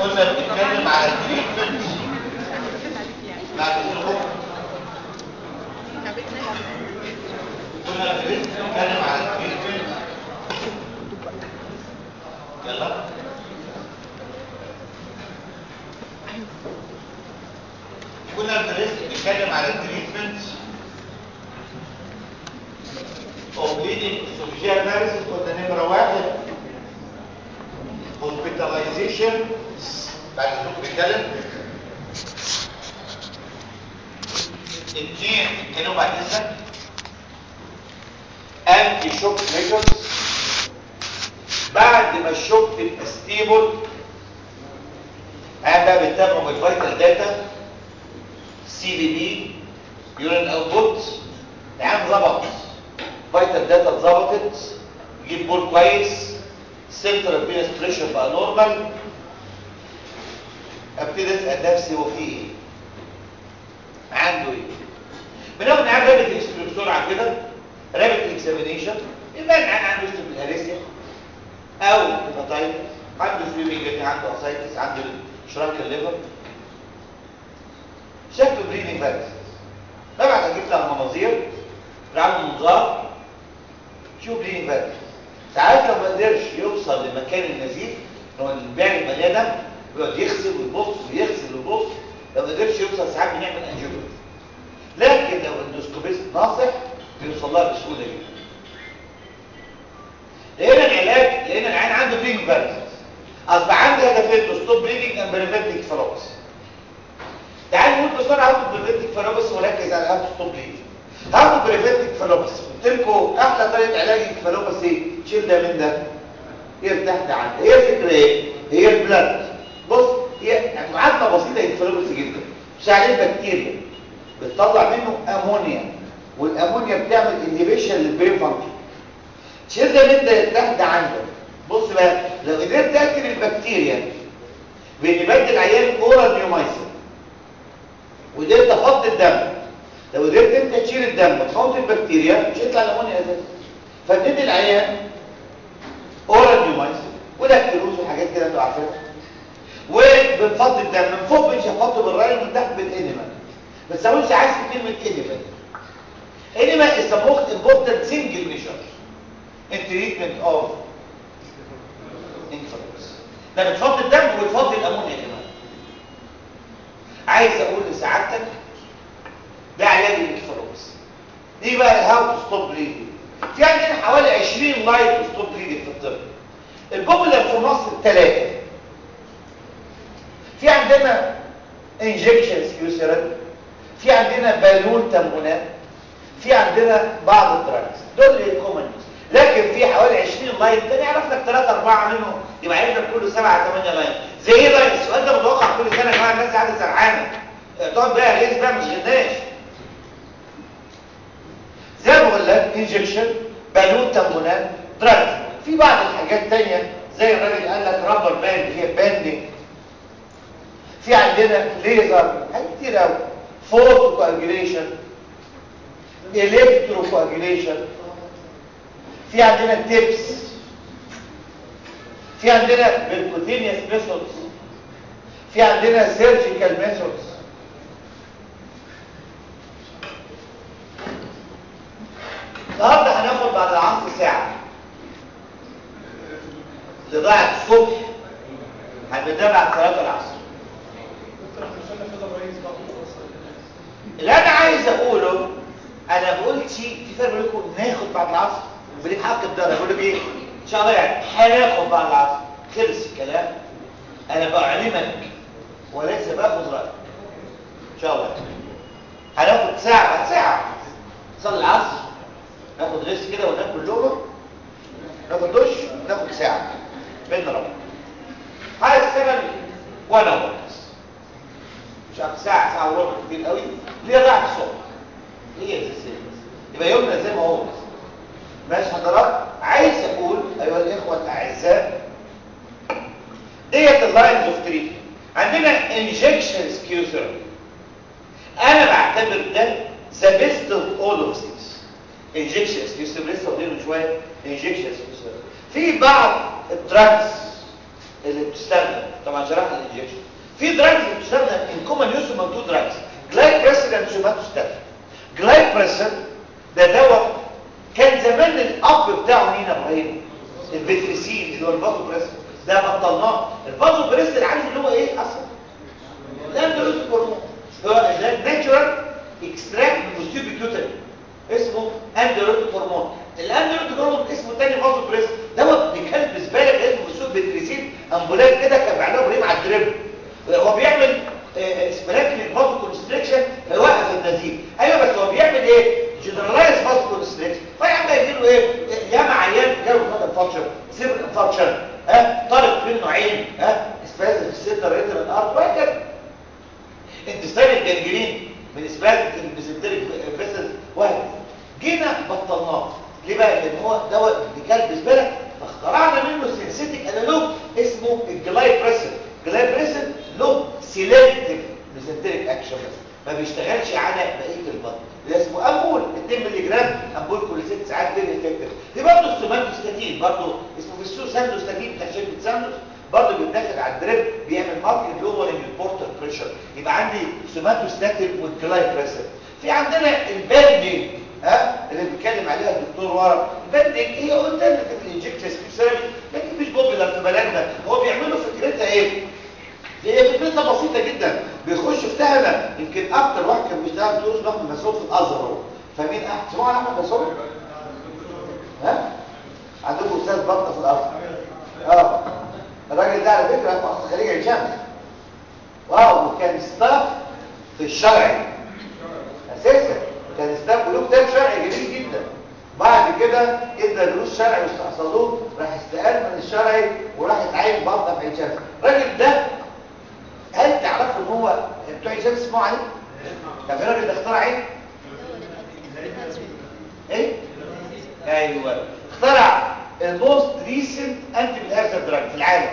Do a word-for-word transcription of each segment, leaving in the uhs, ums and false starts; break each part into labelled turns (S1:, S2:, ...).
S1: كنا بنتكلم على التريتمنت بعد الظهور. كنا بنتكلم على التريتمنت. يلا كنا بنتكلم على التريتمنت او بليدنج اسوفيجيال اناليسيس. كنا نمره واحد hospitalization. بعد كده بنتكلم اثنين بنتكلم بعد كده انتي شوك ميجرز. بعد ما الشوك تبقى ستيبل هبقى بنتابعه بالفيتال داتا، سي بي بي، يورين اوتبوت. العام ظبط، فيتال داتا اتظبطت، جيب بول كويس، سنترال فينس بريشر بقى نورمال. ابتدي اسال نفسي هو في ايه؟ عنده ايه؟ بناخد معاه رابط هيستوري بسرعه كده، رابط اكزامينيشن. يبقى العيان عنده هيستوري بالهارسيا او هيباتايتس، عنده سويمنج، عنده اسايتس، عنده شرانك الليفر، شكله بريدنج فاكس. ببعت اجيب لها مناظير، بعمل منظار، شوف بريدنج فاكس. ساعات لو ما قدرش يوصل لمكان النزيف، هو الباقي المليان دم بيقعد يغسل ويبص ويغسل ويبص، لو ما قدرش يوصل ساعات بنعمل انجيوجرافي. لكن لو الاندوسكوبيست ناصح بيوصل لها بسهوله جدا. لقينا العلاج، لقينا العيان عنده بريدنج فاكس، اصبح عنده هدفين: تو ستوب بريدنج اند بريفنت اكفالوبس. تعالوا نقول بسرعه هاو تو بريفنت اكفالوبس ونركز على هاو تو ستوب بريدنج. هاو تو بريفنت اكفالوبس، قلت لكم احلى طريقه علاج الاكفالوبس ايه؟ تشيل ده من ده، يرتاح ده عنده. هي الفكره ايه؟ هي البلاد. بص، هي معادله بسيطه الاكفالوبس جدا. مش عليه بكتيريا بتطلع منه امونيا، والامونيا بتعمل انهبيشن للبرين فانكشن. تشيل ده من ده يرتاح ده عنده. بص بقى، لو قدرت تاكل البكتيريا بنبدل العيان اورال نيومايسين، وقدرت افضي الدم، لو قدرت انت تشيل الدم وتفضي البكتيريا مش هيطلع الامونيا اساسا. فبندي العيان اورال نيومايسين ولاكتلوز وحاجات كده انتوا عارفينها، وبنفضي الدم من فوق، مش هفضي بالراي، من تحت بالانيما. ما تسويش عايز كلمه انيما. انيما is the most important single measure in treatment of influenza. ده بتفضي الدم وبتفضي الامونيا كمان. عايز اقول لسعادتك ده علاج الاكفالوبس. ايه بقى الهاو تو ستوب بليدنج؟ في عندنا حوالي عشرين لاين تو ستوب بليدنج في الطب. البوبولار في مصر ثلاثه. في عندنا انجكشن سكيوسيرين، في عندنا بالون تمبونات، في عندنا بعض الدراجز. دول الكومن، لكن في حوالي عشرين لاين تاني اعرف لك ثلاثة أربعة منهم، يبقى عايز لك كل سبعة ثمانية لاين. زي ايه لاين؟ السؤال ده متوقع كل سنه يا جماعه، الناس قاعده سرحانه تقعد بقى غيظ بقى مش غناش. زي ما بقول لك انجكشن، بالون تمبونات، دراجز. في بعض الحاجات تانية زي الراجل قال لك رابر باند، هي باندنج. في عندنا ليزر، حاجات كتير قوي. فوتو كواجيوليشن، الكترو كواجيوليشن. في عندنا تيبس، في عندنا بيركوتينيوس ميثودز، في عندنا سيرجيكال ميثودز. النهارده هناخد بعد العصر ساعه لضاعة الصبح، هنبدا بعد صلاه العصر. اللي انا عايز اقوله، انا قلت في فرق بينكم ناخد بعد العصر وبين حق الدرجه. بقول لك ايه؟ ان شاء الله يعني هناخد بعد العصر. خلص الكلام. انا بعلمك وليس باخد رايك. ان شاء الله هناخد ساعه بعد ساعه. نصلي العصر، ناخد ريست كده وناكل لقمه، ناخد دش، ناخد ساعه بين ربنا. هشتغل وانا اقول مش عارف ساعه ساعه وربع كتير قوي. ليه ضاعت الصبح؟ هي السياسه. يبقى يومنا زي ما هو. ماشي حضرات؟ عايز اقول ايها الاخوه الاعزاء، ديت اللاينز اوف تريتمنت. عندنا انجكشن سكيوزر، انا بعتبر ده ذا بيست اوف اول اوف ذيس. انجكشن سكيوزر لسه قايلين من شويه. انجكشن سكيوزر في بعض الدراجز اللي بتستخدم طبعا شرحت الانجكشن. في دراجز اللي بتستخدم ان كومن يوز من تو دراجز، جلايبريسين اند سوماتوستاتين. جلايبريسين ده دواء كان زمان الاب بتاعه مين يا ابراهيم؟ البتريسين اللي هو الفازوبريسين، ده بطلناه. الفازوبريسين عارف اللي هو ايه اصلا؟ الاندروتيك هرمون، هو ده ناتشورال اكستراكت من البوستيريور بيتيوتري اسمه اندروتيك هرمون. الاندروتيك هرمون اسمه تاني فازوبريسين، دوت بيكلم بالنسبه لك اسمه بوستيريور بيتريسين امبولات كده، كان بيعملوها ابراهيم على الدريب، هو بيعمل اسبلاكين فازو كونستريكشن فيوقف النزيف. ايوه بس هو بيعمل ايه؟ جنرالايز فازو كونستريكشن، فيعمل يجي له ايه؟ ياما عيان جاله فات انفكشن، سيبر انفكشن، ها طارق منه عين، ها اسباز في السنتر ريتر الارض وهكذا. انتستين الجنجرين من اسباز الميزنتريك فيسل وهكذا. جينا بطلناه ليه بقى؟ لان هو دواء بيكلب بالنسبه فاخترعنا منه سينثيتيك انالوج اسمه الجلايبريسين. جلايبريسين له سيلكتيف ميزنتريك اكشن بس ما بيشتغلش على بقيه البطن، اللي اسمه امبول اتنين مللي جرام امبول كل ست ساعات فيري افكتيف. في برضه السوماتوستاتين برضه اسمه في السوق ساندوستاتين بتاع شركه ساندوس، برضه بيتاخد على الدريب بيعمل ماركت لورنج البورتال بريشر. يبقى عندي سوماتوستاتين والجلايبريسين. في عندنا الباندينج ها اللي بيتكلم عليها الدكتور ورا. الباندينج هي الترناتيف انجكشن سبيشالي لكن مش بوبيلر في بلدنا. هو بيعملوا فكرتها ايه؟ هي فكرتها بسيطه جدا، بيخش في تهمه. يمكن اكتر واحد كان بيشتغل دكتور احمد مسعود في الازهر اهو. فمين احد سمعوا عن احمد مسعود؟ ها عندكم استاذ بطنه في الازهر. اه الراجل ده على فكره في اصل خليج عين شمس، واو، وكان ستاف في الشرعي اساسا، كان ستاف له كتاب شرعي جميل جدا. بعد كده ادى دروس شرعي واستحصلوه، راح استقال من الشرعي وراح يتعين بطنه في عين شمس. الراجل ده هل تعرفوا ان هو بتوع عين شمس اسمعوا عليه؟ طب الراجل ده اخترع ايه؟ ايه؟ ايوه اخترع الموست ريسنت انتي بالهرزة دراج في العالم.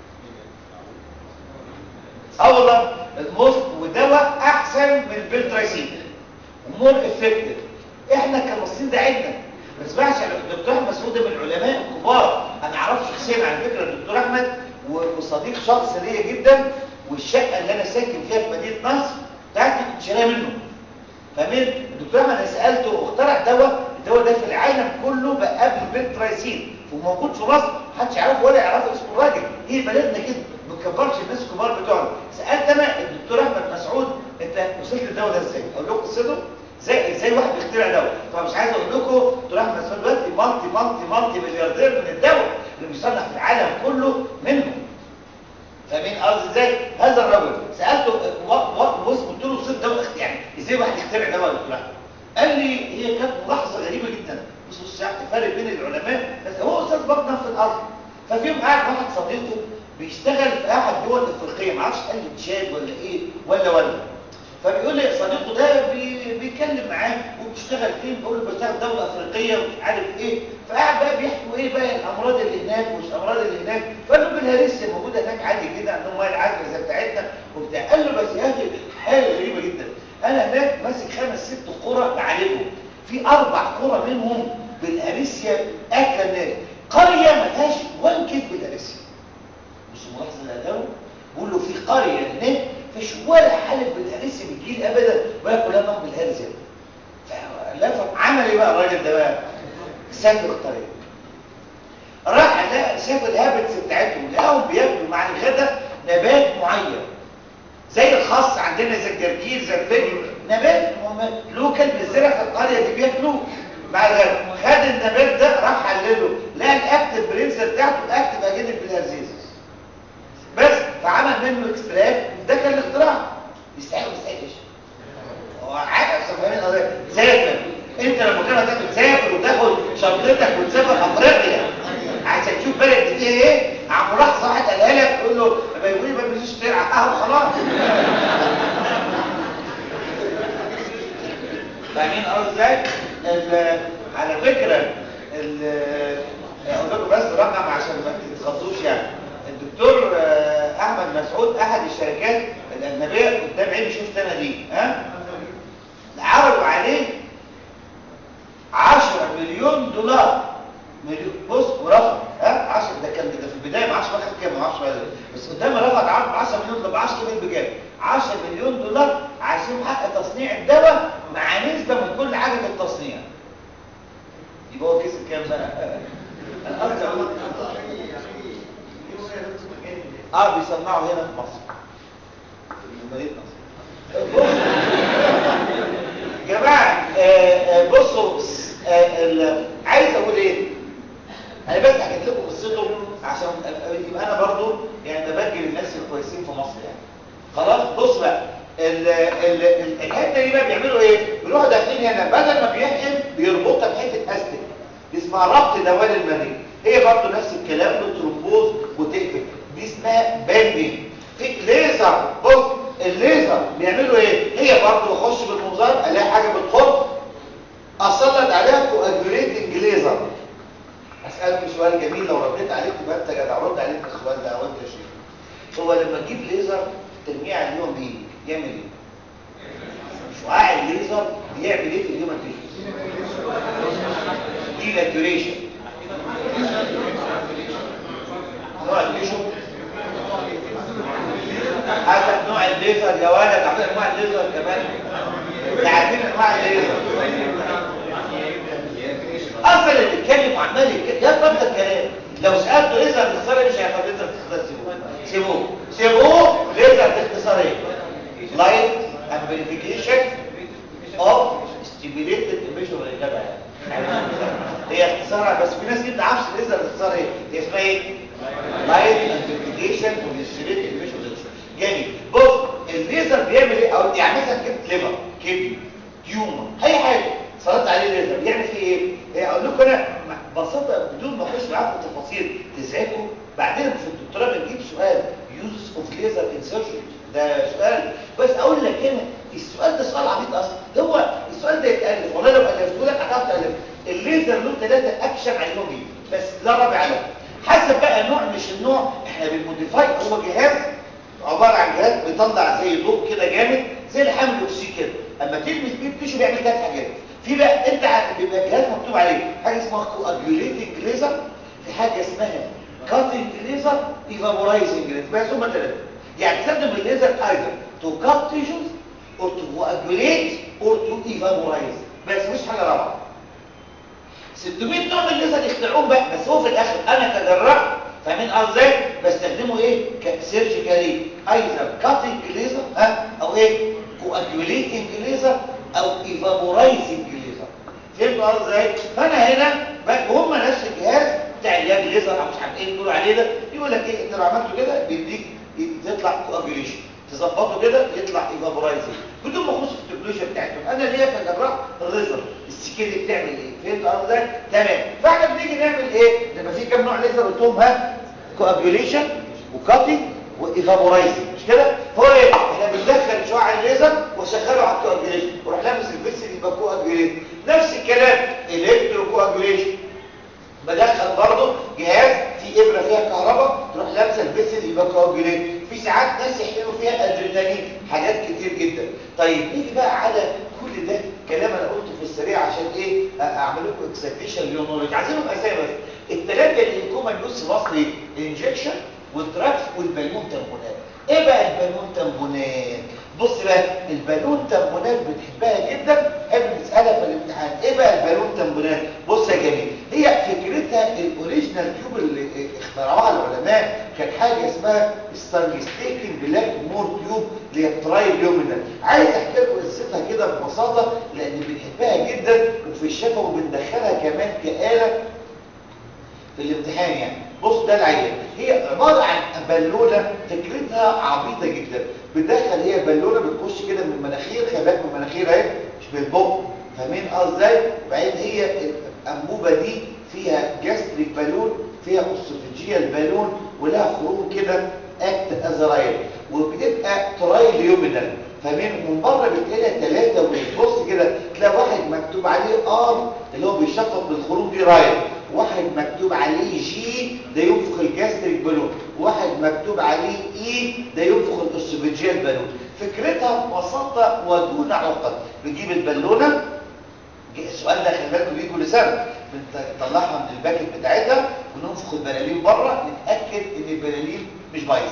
S1: اولا الموست ودواء احسن من البلترايسين ومور افكتيف. احنا كمصريين ده عندنا ما تسمعش الدكتور احمد مسعود من العلماء الكبار، انا اعرفه شخصيا على فكره الدكتور احمد وصديق شخص ليا جدا، والشقه اللي انا ساكن فيها في مدينه نصر بتاعتي كنت شاريها منه. فمين الدكتور احمد انا سالته اخترع دواء، الدواء ده في العالم كله بقى قبل البلترايسين وموجود في مصر محدش يعرفه ولا يعرفه اسمه الراجل. هي بلدنا كده ما تكبرش الناس الكبار بتوعنا. سالت انا الدكتور احمد مسعود انت وصلت للدواء ده ازاي؟ اقول لكم قصته ازاي ازاي واحد بيخترع دواء. طبعا مش عايز اقول لكم دكتور احمد مسعود دلوقتي مالتي مالتي مالتي ملياردير من الدواء اللي بيصنع في العالم كله منه. فمين قصدي ازاي؟ هذا الرجل سالته بص قلت له صيت دواء يعني ازاي واحد يخترع دواء يا دكتور احمد؟ قال لي هي كانت ملاحظه غريبه جدا، بص بص الفرق بين العلماء، بس هو استاذ بطنه في الارض. ففي يوم قاعد واحد صديقه بيشتغل في احد دول افريقيه، ما اعرفش قال لي تشاد ولا ايه ولا ولا فبيقول لي صديقه ده بي... بيتكلم معاه وبيشتغل فين، بيقول له بشتغل دوله افريقيه ومش عارف ايه. فقاعد بقى بيحكوا ايه بقى الامراض اللي هناك ومش الامراض اللي هناك. فقال له بالهرسه موجوده هناك عادي كده، عندهم ميه العذبه زي بتاعتنا وبتاع. قال له بس يا اخي حاجه غريبه جدا، انا هناك ماسك خمس ست قرى بعالجهم، في اربع قرى منهم بالهرسيا اكل قريه ما فيهاش وان كيس بالهرسيا. مش ملاحظه اللي قاله؟ بيقول له في قريه هناك مفيش ولا حالة بالهرسيا بتجيل ابدا ولا كلها نوم بالهرسيا. فلفت عمل ايه بقى الراجل ده بقى؟ سافر الطريق، راح لقى شاف الهابتس بتاعتهم، لقاهم بياكلوا مع الغداء نبات معين زي الخاص عندنا زي الجرجير زي الفجل، نبات لوكال بالزرع في القريه دي بياكلوه مع الغداء. خد النبات ده راح حلله، لقى الاكتف برنسر بتاعته اكتف اجنب بالهرزيزس بس، فعمل منه اكستراكت. ده كان الاختراع. يستحق ما يستحقش؟ هو عارف فاهمين قضيه. سافر انت لما كنت هتاخد تسافر وتاخد شنطتك وتسافر افريقيا عشان تشوف بلد دي فيها ايه، عم ملاحظه واحد قالها لك تقول له ما يقولي ما بيجيش ترعى اهو خلاص. فاهمين قصدي ازاي؟ على فكره اقول لكم بس رقم عشان ما تتخضوش يعني. الدكتور احمد مسعود احد الشركات الاجنبيه قدام عيني شفت انا دي ها عرضوا عليه عشرة مليون دولار. مليون بص ورفض ها عشرة، ده كان ده في البدايه ما اعرفش واخد كام، ما اعرفش عشرة مليون دولار عشان حق تصنيع الدواء مع نسبه من كل حاجه في التصنيع. يبقى هو كسب كام بقى؟ الاكثر اه بيصنعوا هنا في مصر في مدينه نصر. يا جماعه آه بصوا آه عايز اقول ايه، انا بس حكيت لكم قصته عشان يبقى انا برضو يعني ببجل الناس الكويسين في مصر يعني. خلاص بص بقى ال ال ال الحته دي بقى بيعملوا ايه؟ بيروحوا داخلين هنا بدل ما بيحقن بيربطها بحته استك اسمها ربط دوال المريء، هي برضو نفس الكلام بالترومبوز وتقفل، دي اسمها باندنج. في ليزر، بص الليزر بيعملوا ايه؟ هي برضو بخش بالمنظار الاقي حاجه بتخر اسلط عليها كواجوليتنج ليزر. اسالكم سؤال جميل، لو رديت عليك يبقى انت جدع، رد عليك السؤال ده او انت شيء. هو لما تجيب ليزر ترميه على اليوم ايه؟ يعمل ايه؟ شعاع الليزر بيعمل ايه في الهيومن تيشو؟ ديناتوريشن. نوع التيشو حسب نوع الليزر يا ولد، عارفين انواع الليزر كمان؟ عارفين انواع الليزر اصلا اللي بيتكلم وعمال يتكلم يا طب الكلام، لو سالته ليزر باختصار مش هيعرف ليزر باختصار. سيبوه سيبوه سيبوه ليزر باختصار ايه؟ لايت امبليفيكيشن اوف ستيميوليتد ايميشن ولا الجدع يعني هي اختصارها، بس في ناس ما تعرفش ليزر باختصار ايه، هي اسمها ايه؟ لايت امبليفيكيشن اوف ستيميوليتد ايميشن. جميل. بص الليزر بيعمل ايه؟ او يعني مثلا جبت ليفر كدني تيومر اي حاجه صلت عليه ليزر بيعمل فيه ايه؟ ايه اقول لكم انا ببساطه بدون ما اخش معاكم في تفاصيل تزعجكم. بعدين في الدكتوراه بنجيب سؤال يوز اوف ليزر ان سيرجري، ده سؤال بس اقول لك هنا السؤال ده سؤال عبيط اصلا. هو السؤال ده يتالف والله لو الفته لك هتعرف تالف. الليزر له ثلاثه اكشن عليهم بيه بس لا رابع له، حسب بقى نوع مش النوع احنا بنموديفاي. هو جهاز عباره عن جهاز بيطلع زي ضوء كده جامد زي الحمل الاكسجين كده، اما تلمس بيه التيشو بيعمل ثلاث حاجات. في بقى انت بيبقى جهاز مكتوب عليه حاجه اسمها كواجوليتنج ليزر، في حاجه اسمها كاتنج ليزر، ايفابورايزنج ليزر، بس هم ثلاثه. يعني تستخدم الليزر ايذر تو كات تيشوز اور تو كواجوليت اور تو ايفابورايز، بس مش حاجه رابعه. ستمية نوع من الليزر يخترعوهم بقى، بس هو في الاخر انا كجراح فاهمين ازاي بستخدمه ايه؟ كسيرجيكالي ايذر كاتنج ليزر ها او ايه؟ كواجوليتنج ليزر او ايفابورايزنج ليزر. فهمتوا ازاي؟ فانا هنا وهم نفس الجهاز بتاع اليد ليزر او مش عارف ايه بيقولوا عليه ده، يقول لك ايه انت لو عملته كده بيديك تطلع كواجوليشن، تظبطه كده يطلع ايفابورايزنج بدون ما اخش في التكنولوجيا بتاعتهم. انا ليا كجراح الريزر السكيل بتعمل ايه؟ فهمتوا ازاي؟ تمام. فاحنا بنيجي نعمل ايه؟ لما في كام نوع ليزر قلتهم ها؟ كواجوليشن وكاتنج وايفابورايزنج مش كده؟ هو ايه؟ احنا بندخل شعاع الليزر واشغله على الكواجوليشن وراح لابس الفيسل يبقى كواجوليشن. نفس الكلام الكترو كواجوليشن، بدخل برضه جهاز في ابره فيها كهرباء تروح لابسه الفيسل يبقى كواجوليشن. في ساعات ناس يحقنوا فيها ادرينالين، حاجات كتير جدا. طيب نيجي بقى على كل ده كلام انا قلته في السريع عشان ايه؟ اعمل لكم اكسبتيشن ليونولوجي. عايزينهم اسامي بس. الثلاثه اللي كومن يوز في مصر انجكشن والدراكس والبالون تامبونات. ايه بقى البالون تامبونات؟ بص بقى البالون تامبونات بتحبها جدا، حب نسالها في الامتحان. ايه بقى البالون تامبونات؟ بص يا جميل، هي فكرتها الاوريجينال تيوب اللي اخترعوها العلماء كان حاجه اسمها ستانلستيكن بلاك مور تيوب اللي هي ترايليومينال. عايز احكي لكم قصتها كده ببساطه لان بنحبها جدا وفي الشفا وبندخلها كمان كآلة في الامتحان يعني. بص ده العيان، هي عباره عن بالونه فكرتها عبيطه جدا. بتدخل هي بالونه بتخش كده من المناخير، خباك من المناخير اهي مش بالبق، فاهمين ازاي؟ وبعدين هي الانبوبه دي فيها جاستريك بالون، فيها اسوفيجيال بالون، ولها خروم كده اكت ازرايل، وبتبقى ترايليومينال فاهمين؟ من بره بتلاقيها ثلاثه وبص كده تلاقي واحد مكتوب عليه ار اللي هو بيشفط بالخروم دي رايل، واحد مكتوب عليه جي ده ينفخ الجاستريك بالون، واحد مكتوب عليه اي ده ينفخ الاسوفيجيال بالون. فكرتها ببساطه ودون عقد، بنجيب البالونه، السؤال ده خلي بالكم بيجي كل سنه، بنطلعها من الباكت بتاعتها وننفخ البلالين بره نتاكد ان البلالين مش بايظه.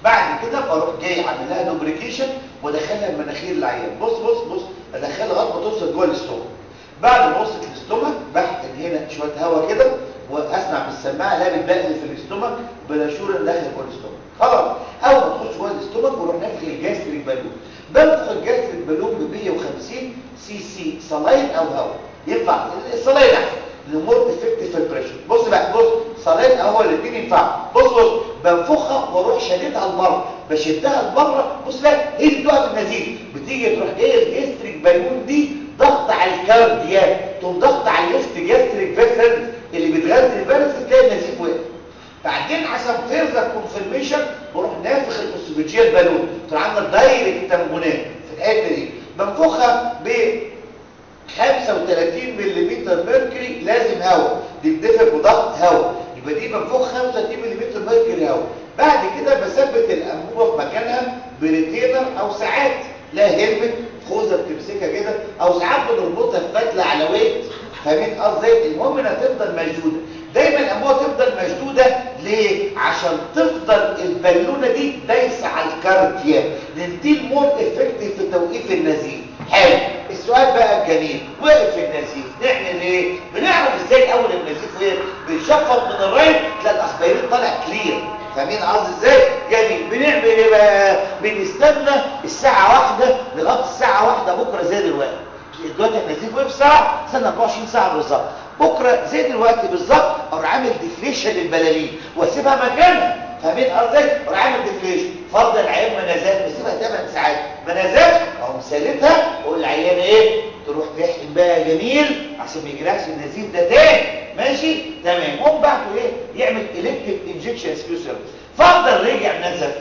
S1: بعد كده بروح جاي عامل لها دوبريكيشن وادخلها المناخير العيان. بص بص بص ادخلها لغايه ما توصل جوه الاستومك. بعد ما وصلت الاستومك بحقن هنا شويه هواء كده واسمع بالسماعه لا بتبقى في الاستومك بلاشور داخل جوه الاستومك. خلاص اول ما تخش جوه الاستومك وروح نافخ الجاستريك بالون. بنفخ الجاستريك بالون ب مية وخمسين سي سي صلاين او هواء. ينفع الصلاين احسن لمور افكتيف في البريشر. بص بقى بص صلاين او هواء الاثنين ينفعوا. بص بص بنفخها واروح شاددها لبره بشدها لبره. بص بقى هي دي بتقع في النزيف بتيجي تروح جايه الجاستريك بالون دي ضغط على الكاردياك تقوم ضغط على الليفت جاستريك فيسلز اللي بتغذي الفيروس تلاقي النزيف وقف. بعدين عشان فيرذر كونفirmation بروح نافخ الاسوفيجيال بالون تروح عامله دايركت تنبونات في الحته دي بنفخها ب خمسة وتلاتين ملم ميركوري لازم هواء دي بتدفع بضغط هواء يبقى دي بنفخ خمسة وتلاتين ملم ميركوري هواء. بعد كده بثبت الانبوبه في مكانها بريتينر او ساعات لا هيلمت خوذه بتمسكها كده او ساعات بنربطها في فتله على ويت. فاهمين قصدي؟ المهم انها تفضل مشدوده. دايما الانبوبه تفضل مشدوده ليه؟ عشان تفضل البالونه دي دايسه على الكاردياك لان دي المور افكتيف في توقيف النزيف. حلو. السؤال بقى الجميل وقف النزيف نعمل ايه؟ بنعرف ازاي الاول النزيف وقف. بنشفط من الرايت تلاقي الاسبيرين طالع كلير. فاهمين قصدي ازاي؟ جميل. بنعمل ايه بقى؟ بنستنى الساعه واحدة لغايه الساعه واحدة بكره زي دلوقتي. دلوقتي النزيف وقف ساعه استنى اربعة وعشرين ساعه بالظبط. بكره زي دلوقتي بالظبط اروح عامل ديفليشن للبلالين واسيبها مكانها. فاهمين قصدي؟ اروح عامل ديفليشن. فرض العيان ما نزلش بسيبها ثمان ساعات ما نزلش اقوم سالتها واقول للعيان ايه؟ تروح تحقن بقى جميل عشان ما يجرحش النزيف ده تاني. ماشي؟ تمام. قوم بعده ايه؟ يعمل الكتيف انجكشن سكيوسر. فرض رجع نزف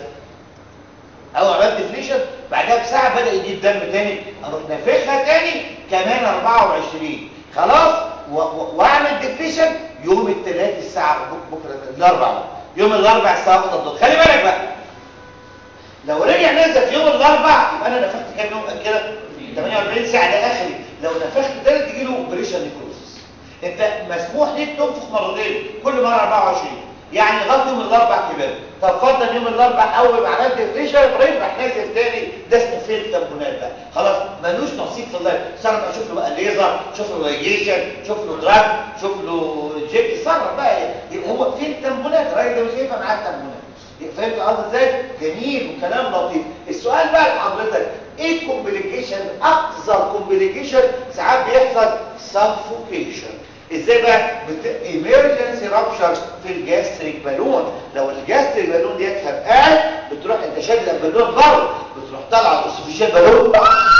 S1: او عملت ديفليشن بعدها بساعه بدا يجيب دم تاني اروح نافخها تاني كمان اربعة وعشرين. خلاص واعمل ديفليشن يوم الثلاث الساعه بكره الاربعاء يوم الاربعاء الساعه واحدة الظهر. خلي بالك بقى لو رجع نزف يوم الاربعاء يبقى انا نفخت كام يوم كده تمنية واربعين ساعه ده اخري. لو نفخت تاني تجي له اوبريشن نيكروزس. انت مسموح ليك تنفخ مرتين كل مره اربعة وعشرين يعني لغايه يوم الاربعاء كمان. طب فرضا يوم الاربعاء اول ما عملت ديفليشن ابراهيم راح نازل تاني ده اسمه فيل تمبونات بقى. خلاص ملوش نصيب في اللايف. صار بقى شوف له بقى ليزر شوف له راديشن شوف له دراج شوف له جيك صار بقى يبقى هو فيل تمبونات. الراجل ده مش هينفع معاه التمبونات. فهمت قصدي ازاي؟ جميل وكلام لطيف. السؤال بقى لحضرتك ايه الكومبليكيشن؟ اكثر كومبليكيشن ساعات بيحصل سفوكيشن. ازاي بقى؟ ايمرجنسي رابشر في الجاستريك بالون. لو الجاستريك بالون دي فرقعت بتروح انت شادد البالون بره بتروح طالعه الاسوفيجيال بالون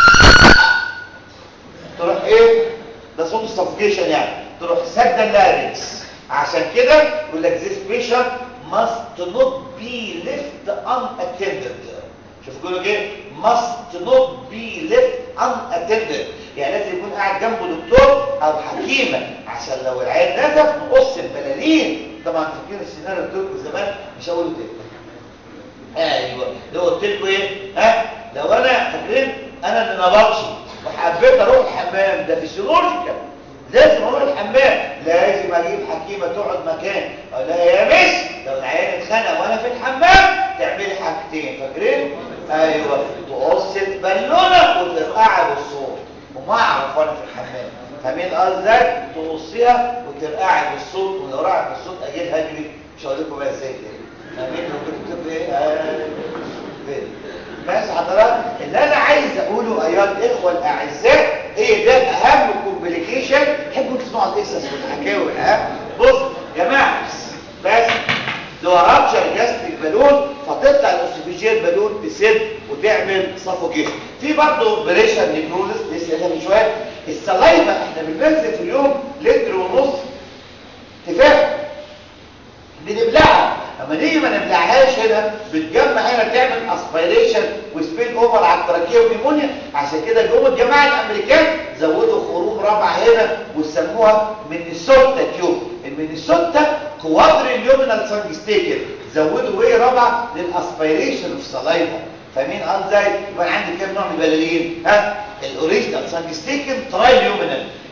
S1: تروح ايه؟ ده صوت السفوكيشن يعني تروح سد اللارنكس. عشان كده يقول لك this patient must not be left unattended. شوف بيقولوا ايه؟ must not be left unattended يعني لازم يكون قاعد جنبه دكتور او حكيمه عشان لو العيان نزف نقص البلالين. طبعا فاكرين السيناريو اللي قلت لكم زمان مش هقوله تاني. ايوه لو قلت لكم ايه؟ ها لو انا فاكرين انا اللي نبطش وحبيت اروح الحمام ده فيسيولوجيكال لازم اروح الحمام لازم اجيب حكيمه تقعد مكان اقول لها يا مس لو العيان اتخانق وانا في الحمام تعملي حاجتين فاكرين؟ ايوه تقص البالونه وترقعها بالصوت وما اعرف وانا في الحمام. فاهمين ازاي؟ تقصيها وترقعي بالصوت ولو رقعت بالصوت اجي هجري مش هقول لكم بقى ازاي كده. فاهمين لو كنت ايه؟ بس حضرتك اللي انا عايز اقوله ايها الاخوه الاعزاء ايه ده اهم كومبليكيشن. تحبوا تسمعوا القصص والحكاوي ها؟ بص يا جماعه بس لو رابشر جاستريك بالون فتطلع الاسوفيجيال بالون تسد وتعمل سفوكيشن. في برضه اوبريشن نيكروزس لسه قايلها من شويه. السلايفه احنا بننزل في اليوم لتر ونص تفاهم بنبلعها. اما نيجي ما نبلعهاش هنا بتجمع هنا تعمل اسبيريشن وسبيل اوفر على التراكيه ونيمونيا. عشان كده جم الجماعه الامريكان زودوا خروم رابعه هنا وسموها مينيسوتا تيوب. المينيسوتا كوادر اليومينال سانجستيكل زودوا ايه رابعه للاسبيريشن اوف سلايفا. فاهمين ازاي؟ يبقى عندي كام نوع من البلالين؟ ها الاوريجينال سانجستيكل تراي اليومينال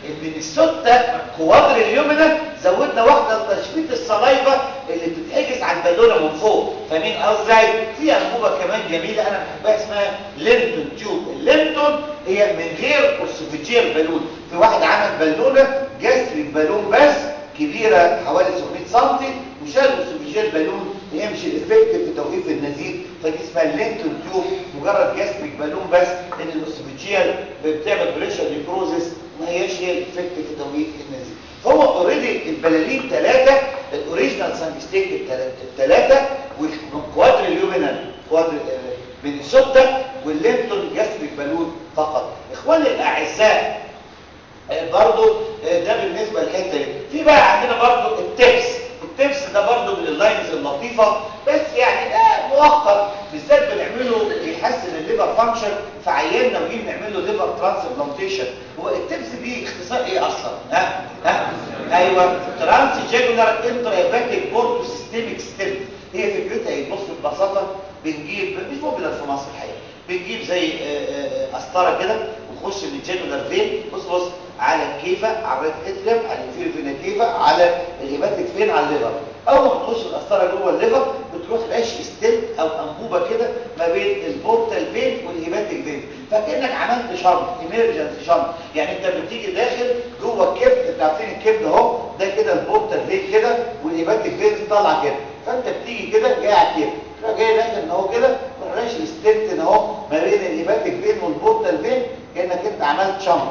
S1: المينيسوتا كوادر اليومنا زودنا واحده لتشفيط الصلايبه اللي بتتحجز على البالونه من فوق. فاهمين ازاي؟ في انبوبه كمان جميله انا بحبها اسمها لينتون تيوب. اللينتون هي من غير اسوفيجيال بالون. في واحد عمل بالونه جاستريك بالون بس كبيره حوالي سبعمية سم وشال اسوفيجيال بالون يمشي الافكت في توقيف النزيف، فدي اسمها اللينتون تيوب مجرد جاستريك بالون بس ان الاسوفيجيال بتعمل بريشر نيكروزس ما هياش هي الافكت في توقيف النزيف. فهو اوريدي البلالين ثلاثه، الاوريجينال سانجستيك الثلاثه والكوادر اليومينال كوادر مينيسوتا واللينتون جاستريك بالون فقط. اخواني الاعزاء برضو ده بالنسبه للحته دي. في بقى عندنا برضو التبس. التبس ده برضو من اللاينز اللطيفه بس يعني ده مؤقت، بالذات بنعمله يحسن الليفر فانكشن في عيالنا ونيجي نعمل له ليفر ترانسبلانتيشن. هو التبس دي اختصار ايه اصلا؟ ها ها ايوه ترانس جاجولار انترا بورتو سيستميك ستيم. هي فكرتها ايه؟ بص ببساطه بنجيب مش موجوده في مصر الحقيقه، بنجيب زي قسطره كده ونخش من الجاجولار فين، بص بص على الكيفه، على الرايت اتريم، على الانفيريور فين الكيفه، على الهيباتيك فين، على الليفر. اول ما تخش القسطره جوه الليفر بتروح راشي ستيم او انبوبه كده ما بين البورتال فين والهيباتيك فين، فكانك عملت شنط ايمرجنسي شنط. يعني انت بتيجي داخل جوه الكبد، انت عارفين الكبد اهو ده كده البورتال فين كده والهيباتيك فين طالعه كده، فانت بتيجي كده جاي على الكبد تروح جاي داخل اهو كده راشي ستيم اهو ما بين الهيباتيك فين والبورتال فين كانك انت عملت شنط.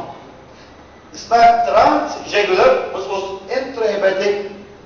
S1: اسمها ترانس جاجولار بص بص انترا هيباتيك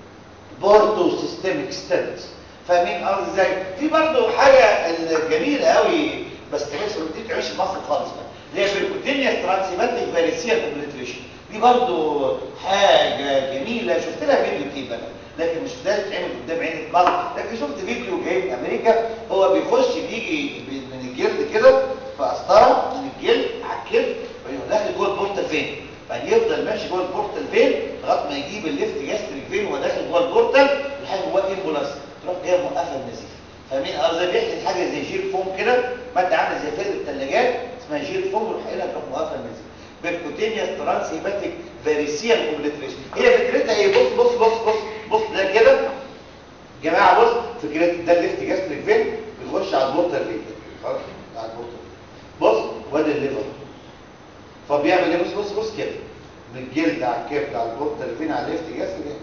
S1: بورتو سيستميك ستنت. فاهمين قصدي ازاي؟ في برضه حاجه الجميله قوي بس تحس ان دي تعيش في مصر خالص بقى اللي هي بالكوتينيوس ترانسيماتيك فاليسيال اوبليتريشن. دي برضه حاجه جميله شفت لها فيديو كتير بقى لكن مش ده تتعمل قدام عيني في مصر، لكن شفت فيديو جاي من امريكا هو بيخش بيجي من الجلد كده في قسطره من الجلد على الكبد ويروح داخل جوه البورتال فين، بعدين يفضل ماشي جوه البورتال فين لغايه ما يجيب الليفت جاستريك فين وهو داخل جوه البورتال لحد جوه امبولاس تروح جايه موقفه النزيف. فاهمين قصدي؟ بيحكي حاجه زي جيل فوم كده ماده عامله زي فرد الثلاجات اسمها جيل فوم ويروح قايلها تروح موقفه النزيف. بالكوتينيوس ترانس هيباتيك فاليسيال اوبليتريشن. هي فكرتها ايه؟ بص بص بص بص بص ده كده يا جماعه بص فكرتها ده الليفت جاستريك فين بيخش على البورتال فين خلاص على البورتال بص وادي الليفر فبيعمل ايه؟ بص بص بص كده من الجلد على الكبد على البورتال فين على الليفت جاستريك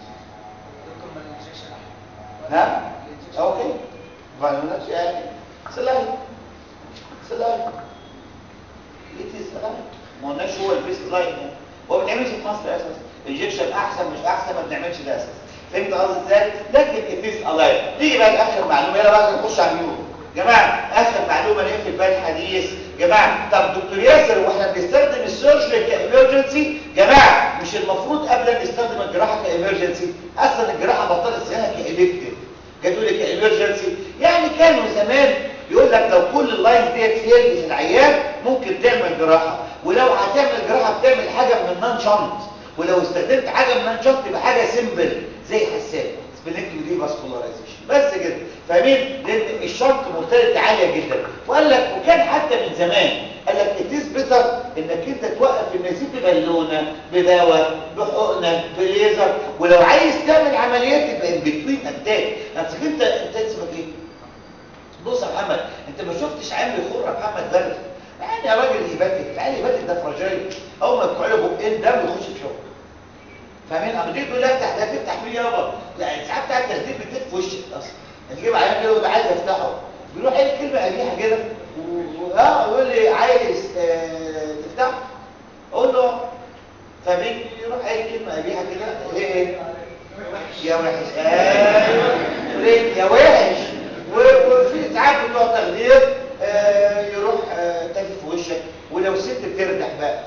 S1: نعم اوكي ما قلناش يعني سلاي سلاي ايه سلاي ما قلناش هو البيست لاين هو ما بنعملش في مصر اساسا انجكشن احسن مش احسن ما بنعملش ده اساسا. فهمت قصدي ازاي؟ لكن اتيز الاين. نيجي بقى لاخر معلومه يلا بقى نخش على النيورو جماعه. اخر معلومه نقفل بقى الحديث جماعه. طب دكتور ياسر واحنا بنستخدم السيرجري كايمرجنسي جماعه مش المفروض قبل ما نستخدم الجراحه كايمرجنسي؟ اصلا الجراحه بطلت اسمها كالكتيف جاتوا لي كايمرجنسي. يعني كانوا زمان يقول لك لو كل اللاينز ديت فيلد في العيان ممكن تعمل جراحه، ولو هتعمل جراحه بتعمل حاجه من النان شنط، ولو استخدمت حاجه من النان شنط تبقى حاجه سيمبل زي حساب سبلينكتيف دي فاسكولاريزيشن بس كده. فاهمين؟ لان الشنط مرتبطه عاليه جدا. وقال لك وكان حتى من زمان قال لك اتيز بيتر انك انت توقف النزيف ببالونه بدواء بحقنه بليزر، ولو عايز تعمل عمليات تبقى ان بتوين اتاك. انت انت اسمك ايه؟ بص يا محمد انت ما شفتش عيان بيخر يا محمد برد يعني يا راجل هيباتك العيان هيباتك ده فراجايل اول ما يدخل له بقين دم يخش في شوك. فاهمين؟ اما تيجي تقول لي افتح ده تفتح مين يابا؟ لا الساعه بتاعت التخدير بتلف في وشك اصلا. تجيب عيان كده وده عايز افتحه بيروح قايل كلمه قبيحه كده اه يقول لي عايز اه تفتحه اقول له فاهمين؟ يروح قايل كلمه قبيحه كده ايه يا وحش ايوه يا وحش. وفي ساعات بتوع تخدير آه يروح آه تلف في وشك ولو ست بتردح بقى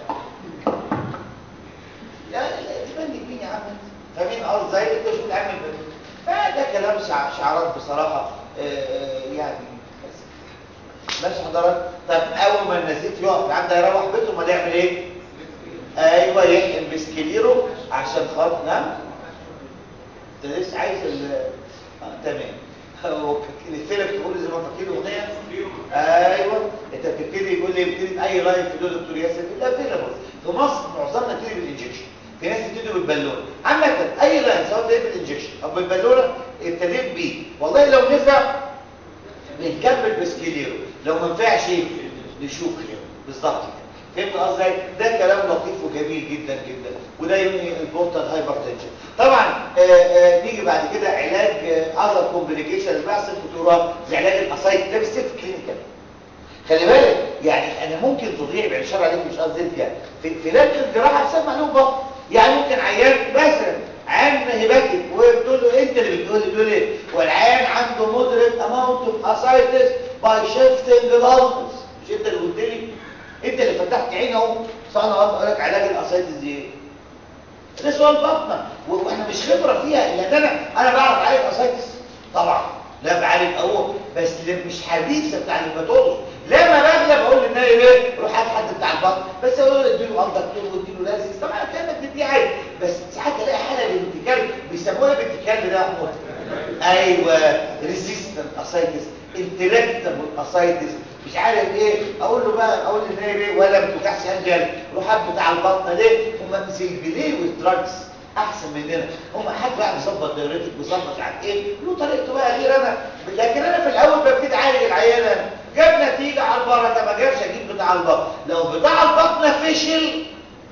S1: لا تبني مين يا عم فاهمين قصدي زي انت مش بتعمل بني فده كلام شعارات بصراحه آه يعني بس ماشي حضرتك. طب اول ما النزيف يقف العيان ده يروح بيته امال يعمل ايه؟ ايوه يحقن بسكليرو عشان خاطر نعم انت لسه عايز ال آه تمام. هو الفيلم تقول زي ما فاكر اغنيه ايوه انت بتبتدي يقول لي ابتدي اي لاين في دول دكتور ياسر لا فيلم في مصر معظمنا بتيجي بالانجكشن، في ناس بتيجي بالبالونه. عامه اي لاين سواء بتيجي بالانجكشن او بالبالونه ابتديت بيه، والله لو نفع بنكمل بسكيليرو، لو ما نفعش نشوف بالظبط كده. فهمت قصدي؟ ده كلام لطيف وجميل جدا جدا، وده ينهي البورتال هايبرتنشن. طبعا آآ آآ نيجي بعد كده علاج اذر كومبليكيشن اللي بيحصل خطوره زي علاج الاسايت ده بالسيف كلينيكال. خلي بالك يعني انا ممكن تضيع بعد الشر عليك مش قصدي يعني في في لجنه الجراحه بسبب معلوم بطن. يعني ممكن عيان مثلا عيان هيباتيك وبتقول له انت اللي بتقول لي بتقول ايه والعيان عنده مودريت اماونت اوف اسايتس باي شيفتنج الالفس، مش انت اللي قلت لي؟ انت اللي فتحت عيني اهو. فانا اقول لك علاج الاسايتس دي ايه؟ ده سؤال بطنه واحنا مش خبره فيها، لان انا انا بعرف اعالج اسايتس طبعا، لا بعالج اهو بس مش حديثه بتاع الهيباتولوجي. لما بغلب اقول للنايب ايه روح هات حد بتاع البطن، بس اقول له اديله الدكتور واديله لازم طبعا كانك بتدي عادي، بس ساعات الاقي حاله بنت كلب بيسموها بنت كلب ده يا محمود. ايوه ريزيستنت اسايتس، انتلكتبل اسايتس، مش عارف ايه. اقول له بقى اقول للنايب ايه ولا ما بتوجعش انجل روح هات بتاع البطن. ليه؟ هم سيلفليه والدراجز احسن مننا، هم حد بقى بيظبط دايرتك بيظبط مش عارف ايه له طريقته بقى غير انا. لكن انا في الاول ببتدي اعالج العيانه جاب نتيجه على البركه، ما جابش اجيب بتاع البطن. لو بتاع البطن فشل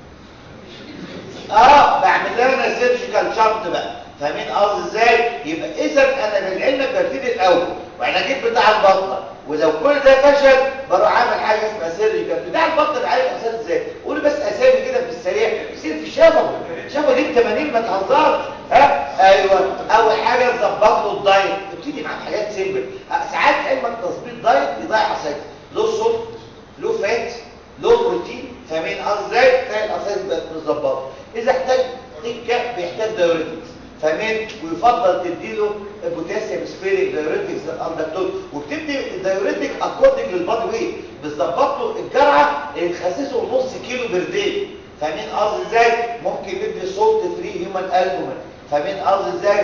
S1: اه بعمل لها سيرجيكال شنط بقى. فاهمين قصدي ازاي؟ يبقى اذا انا بالعلم ببتدي الاول وانا اجيب بتاع البطن، ولو كل ده فشل بروح اعمل حاجه اسمها سيرجيكال. بتاع البطن عارف اساس ازاي؟ قولي بس اسامي كده في السريع يصير في الشفه. الشفه دي ثمانين ما تهزرش. ها ايوه اول حاجه نظبط له الدايت، ابتدي معاه حاجات سيمبل. ساعات علمك تظبيط دايت يضيع اساس، له صوت له فات له بروتين. فاهمين قصدي ازاي؟ تلاقي الاساس بقت مظبطه. اذا احتاج تكه بيحتاج دايوريتكس فاهمين، ويفضل تديله بوتاسيوم سبيرنج دايوريتكس للاندكتور، وبتدي الدايوريتك اكوردنج للبادي ويت، بتظبط له الجرعه اللي تخسسه نص كيلو بير داي. فاهمين قصدي ازاي؟ ممكن ندي سولت فري هيومن البومين. فاهمين قصدي ازاي؟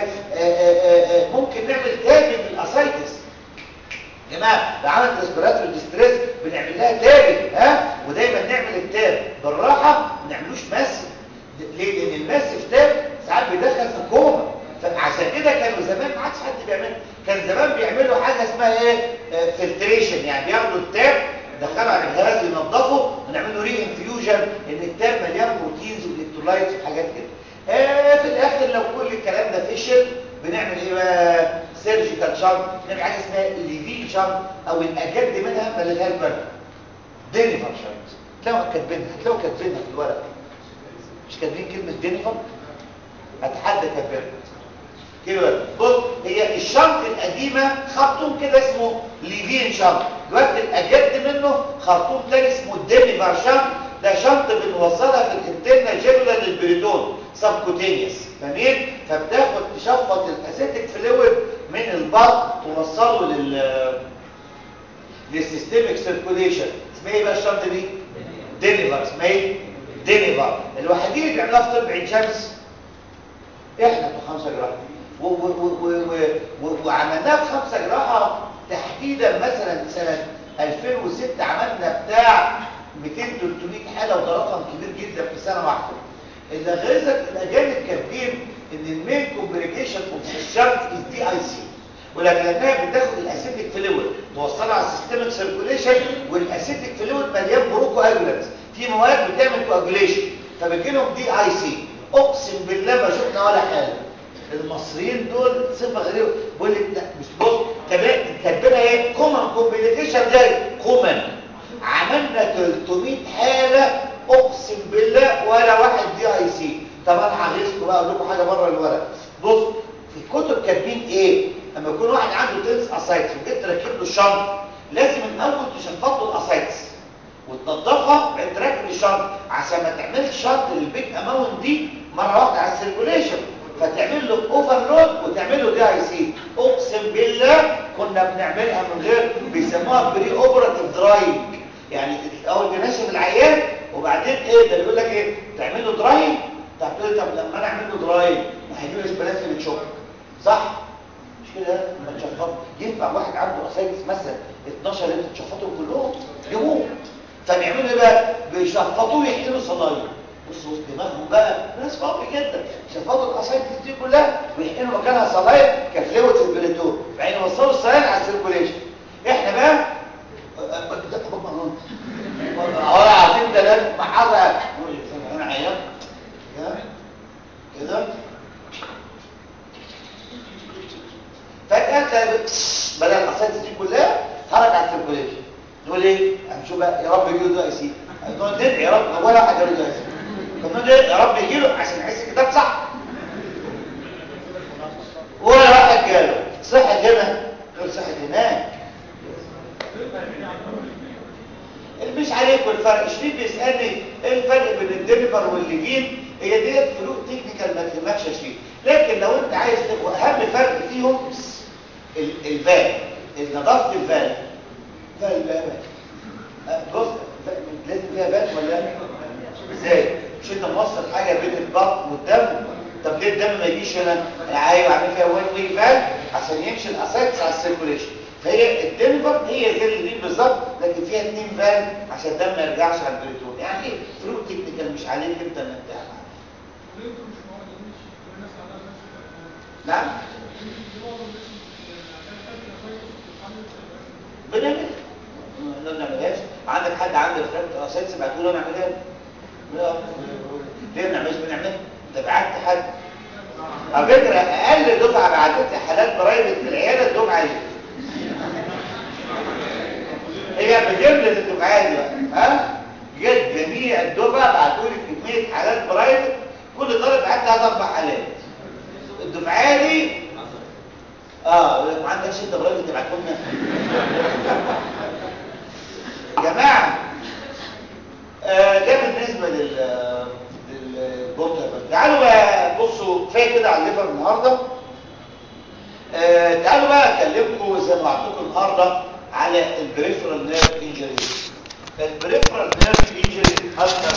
S1: ممكن نعمل تابنج للاسايتس يا جماعه. لو عملت ريسبيراتوري ديستريس بنعمل لها تابنج، ها ودايما نعمل التاب بالراحه ما نعملوش ماسف. ليه؟ لان الماسف تاب ساعات بيدخل في كوما. فعشان كده كانوا زمان ما عادش حد بيعمل، كان زمان بيعملوا حاجه اسمها ايه آه فلتريشن، يعني بياخدوا التاب يدخلوا على الجهاز ينظفوا ونعملوا ري انفيوجن ان التاب مليان بروتينز والالكترولايتس وحاجات كده. آه في الاخر لو كل الكلام ده فشل بنعمل ايه بقى؟ سيرجيكال شنط. نعمل حاجه اسمها ليفين شنط او الاجد منها ملغاش بالك دينيفر شنط. تلاقوا كاتبينها هتلاقوا كاتبينها في الورق، مش كاتبين كلمه دينيفر؟ اتحدى كاتبينها كده. بص هي الشنط القديمه خرطوم كده اسمه ليفين شنط، دلوقتي الاجد منه خرطوم تاني اسمه الدينيفر شنط. ده شنط بنوصلها في الانترنال جيرلا للبريتون سبكوتينيوس. فاهمين؟ فبتاخد تشفط الاسيتيك فلويد من البطن توصله لل للسيستميك سيركوليشن. اسمها ايه بقى الشنطه دي؟ دينيفر. اسمها ايه؟ دينيفر. الوحيدين اللي بيعملوها في طب عين شمس احنا في خمسه جراحه وعملناها في خمسه جراحه تحديدا. مثلا سنه ألفين وستة عملنا بتاع مئتين ثلاثمائة حاله وده رقم كبير جدا في سنه واحده. اللي غيظت الاجانب كاتبين ان المين كومبليكيشن اوف الشنط از دي اي سي، ولكنها بتاخد الاسيتيك فلويد توصلها على السيستميك سيركوليشن، والاسيتيك فلويد مليان بروكو اجولانس، في مواد بتعمل كواجوليشن فبتجي لهم دي اي سي. اقسم بالله ما شفنا ولا حاجه. المصريين دول صفه غريبه. بقول لك لا مش بص كاتبينها ايه؟ كومن كومبليكيشن زي كومن. عملنا ثلاثمائة حاله اقسم بالله ولا واحد دي اي سي. طب انا هغيظكم بقى اقول لكم حاجه بره الورق. بص في الكتب كاتبين ايه؟ اما يكون واحد عنده تنس اسايتس وجيت تركب له الشنط لازم الاول تشفط له الاسايتس وتنضفها وبعدين تركب الشنط عشان ما تعملش شنط للبيج اماونت دي مره واحده على السيركوليشن فتعمل له اوفرلود وتعمل له دي اي سي. اقسم بالله كنا بنعملها من غير بيسموها بري اوبراتيف دراينج، يعني الاول بنشف العيان وبعدين ايه ده بيقول لك ايه تعمل له دراينج. طب تقول طب لما انا اعمل له دراينج ما هيجيب لي اسبانات في الشوك صح؟ مش كده لما تشفط ينفع واحد عنده اسايتس مثلا اتناشر لتر تشفطهم كلهم يموت. فبيعملوا ايه بقى؟ يشفطوه ويحقنوا صلايم. بص بص دماغهم بقى ناس فاضي جدا، شفطوا الاسايتس دي كلها ويحقنوا مكانها صلايم كفلوت البريتون، بعدين يوصلوا الصلايم على السيركوليشن. احنا بقى والله عظيم ده لازم محاضره انا عيان كده كده فجاه تلاقي بدل الاسايتس دي كلها خرج على السيركوليشن. نقول ايه؟ هنشوف بقى يا رب يجيله ده يسيب، نقول ندعي يا رب ولا واحد يجيله ده يسيب، طب نقول ايه يا رب يجيله عشان نحس الكتاب صح. ولا واحد جاله صحت هنا غير صحت هناك. اللي مش عليكم الفرق. شريف بيسالني ايه الفرق بين الدنفر والليجين؟ هي ديت فروق تكنيكال ما تهمكش يا شريف، لكن لو انت عايز تبقى اهم فرق فيهم الفال، نظافه الفال. فال بقى بص لازم فيها فال ولا ازاي؟ مش انت موصل حاجه بين البطن والدم؟ طب ليه الدم ما يجيش هنا؟ ايوه عامل فيها وان واي فال عشان يمشي الاسايتس على السيركوليشن. فهي الدنفر هي زي اللي دي بالظبط، لكن فيها اتنين فال عشان الدم ما يرجعش على البريتون. يعني ايه فروق تكنيكال مش عليك انت انك تعمل. نعم بنعمل ما بنعملهاش. عندك حد عنده فرق اسايتس بعتوا له نعملها؟ ليه ما بنعملش؟ بنعملها. انت بعت حد على فكره اقل دفعه بعتت لي حالات برايفت في العياده الدفعه دي. هي بجمله الدفعات دي بقى ها جت جميع الدفعه بعتوا لي كميه حالات برايفت، كل طالب بعت لها اربع حالات. الدفعه دي اه ما عندكش انت برايفت تبعتوا لنا يا جماعه. آه ده بالنسبه لل للبورتر. تعالوا بقى بصوا كفايه كده على الليفر النهارده. آه تعالوا بقى اكلمكم زي ما وعدتكم النهارده على البريفرال نيرف انجري. البريفرال نيرف انجري اكتر